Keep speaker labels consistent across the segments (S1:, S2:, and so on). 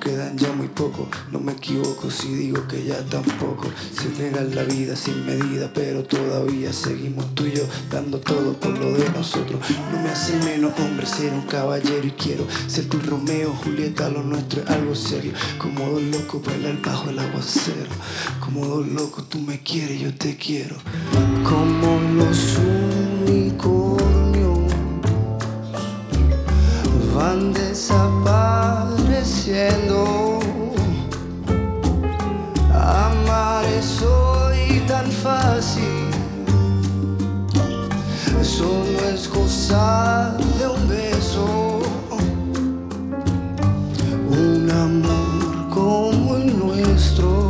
S1: quedan ya muy poco. No me equivoco si digo que ya tampoco. Se entrega la vida sin medida, pero todavía seguimos tú y yo, dando todo por lo de nosotros. No me hace menos hombre ser un caballero, y quiero ser tu Romeo, Julieta, lo nuestro es algo serio. Como dos locos bailar bajo el aguacero. Como dos locos, tú me quieres, yo te quiero. Como los unicornios van desapareciendo. Amar es hoy tan fácil, eso no es cosa de un beso. Un amor como el nuestro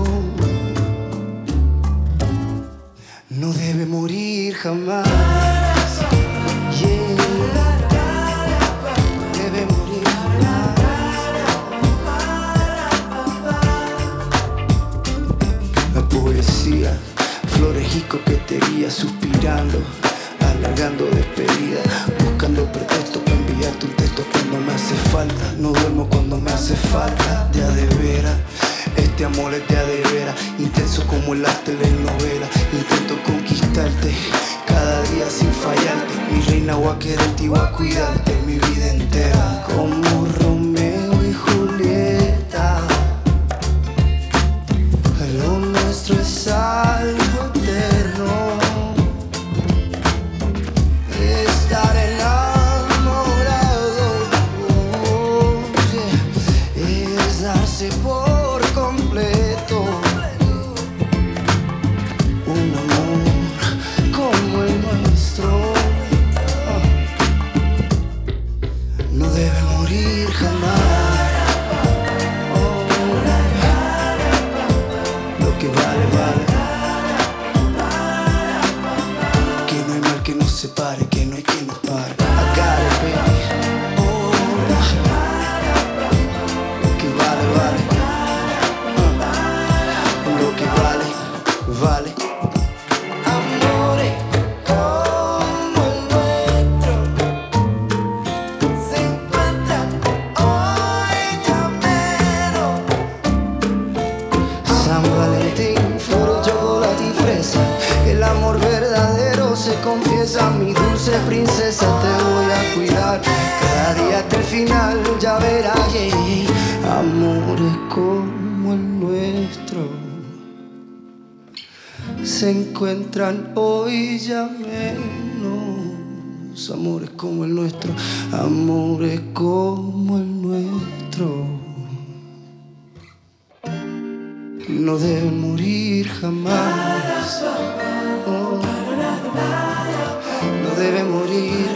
S1: no debe morir jamás. Yeah. Debe morir jamás. La poesía, flores y coquetería, suspirando, alargando despedida, buscando pretextos para enviarte un texto cuando me hace falta. No duermo cuando me hace falta. De a de veras, este amor es de a de veras, intenso como las telenovelas. Intento conquistarte cada día sin fallarte. Mi reina, voy a quererte y voy a cuidarte mi vida entera. Como Romeo y Julieta, lo nuestro es algo eterno. Estar enamorado es darse por completo. Un amor como el nuestro no debe morir jamás. Lo que vale, vale. Que no hay mal que nos separe, que no hay quien nos pare. I got it, baby. Lo que vale, vale. Lo que vale, vale. Amores como el nuestro se encuentran hoy ya mero. San Valentín, flores, chocolate y fresa. El amor verdadero se confiesa. Mi dulce princesa, te voy a cuidar cada día hasta el final, ya verás. Yeah. Amores como el nuestro se encuentran hoy ya menos. Amores como el nuestro, amores como el nuestro no deben morir jamás. Oh, no deben morir